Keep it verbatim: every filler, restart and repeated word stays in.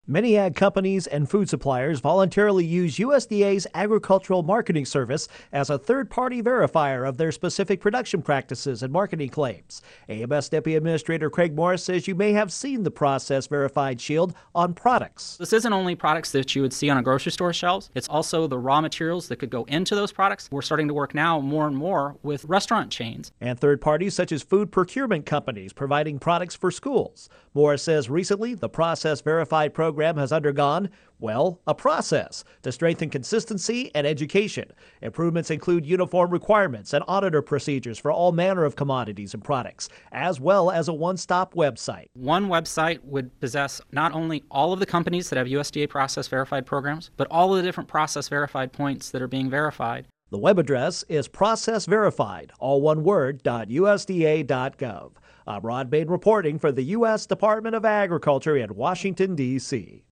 Many ag companies and food suppliers voluntarily use U S D A's Agricultural Marketing Service as a third-party verifier of their specific production practices and marketing claims. A M S Deputy Administrator Craig Morris says you may have seen the Process Verified shield on products. This isn't only products that you would see on a grocery store shelves. It's also the raw materials that could go into those products. We're starting to work now more and more with restaurant chains. And third parties such as food procurement companies providing products for schools. Morris says recently the Process Verified program has undergone, well, a process to strengthen consistency and education. Improvements include uniform requirements and auditor procedures for all manner of commodities and products, as well as a one-stop website. One website would possess not only all of the companies that have U S D A Process Verified programs, but all of the different Process Verified points that are being verified. The web address is process verified, all one word, U S D A dot gov. I'm Rod Bain reporting for the U S Department of Agriculture in Washington, D C